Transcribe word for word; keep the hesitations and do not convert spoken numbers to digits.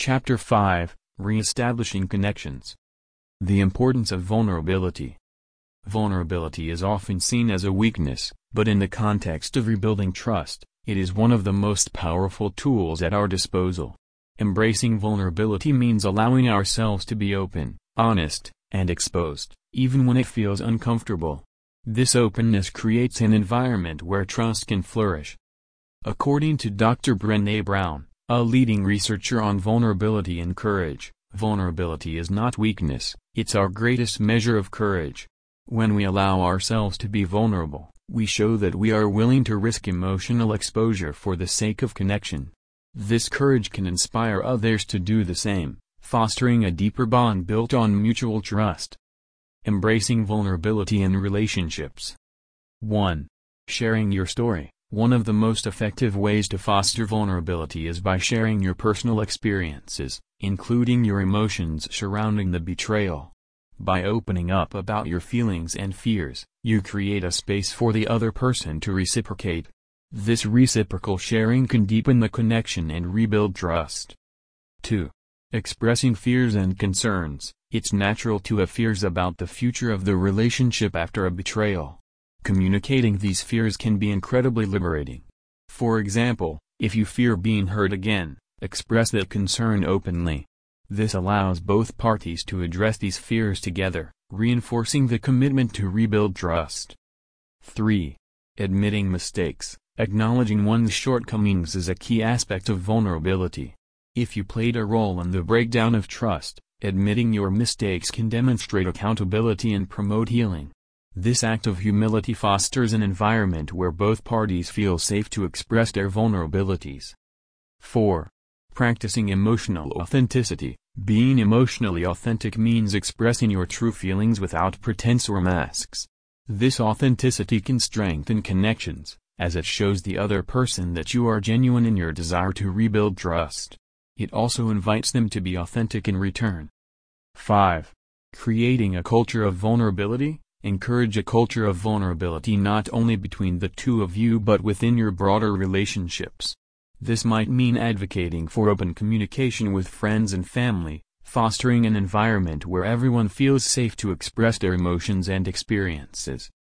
Chapter five, Re-establishing Connections. The Importance of Vulnerability. Vulnerability is often seen as a weakness, but in the context of rebuilding trust, it is one of the most powerful tools at our disposal. Embracing vulnerability means allowing ourselves to be open, honest, and exposed, even when it feels uncomfortable. This openness creates an environment where trust can flourish. According to Doctor Brené Brown, a leading researcher on vulnerability and courage, vulnerability is not weakness, it's our greatest measure of courage. When we allow ourselves to be vulnerable, we show that we are willing to risk emotional exposure for the sake of connection. This courage can inspire others to do the same, fostering a deeper bond built on mutual trust. Embracing vulnerability in relationships. one. Sharing your story. One of the most effective ways to foster vulnerability is by sharing your personal experiences, including your emotions surrounding the betrayal. By opening up about your feelings and fears, you create a space for the other person to reciprocate. This reciprocal sharing can deepen the connection and rebuild trust. two. Expressing fears and concerns. It's natural to have fears about the future of the relationship after a betrayal. Communicating these fears can be incredibly liberating. For example, if you fear being hurt again, express that concern openly. This allows both parties to address these fears together, reinforcing the commitment to rebuild trust. three. Admitting mistakes. Acknowledging one's shortcomings is a key aspect of vulnerability. If you played a role in the breakdown of trust, admitting your mistakes can demonstrate accountability and promote healing. This act of humility fosters an environment where both parties feel safe to express their vulnerabilities. four. Practicing emotional authenticity. Being emotionally authentic means expressing your true feelings without pretense or masks. This authenticity can strengthen connections, as it shows the other person that you are genuine in your desire to rebuild trust. It also invites them to be authentic in return. five. Creating a culture of vulnerability. Encourage a culture of vulnerability not only between the two of you but within your broader relationships. This might mean advocating for open communication with friends and family, fostering an environment where everyone feels safe to express their emotions and experiences.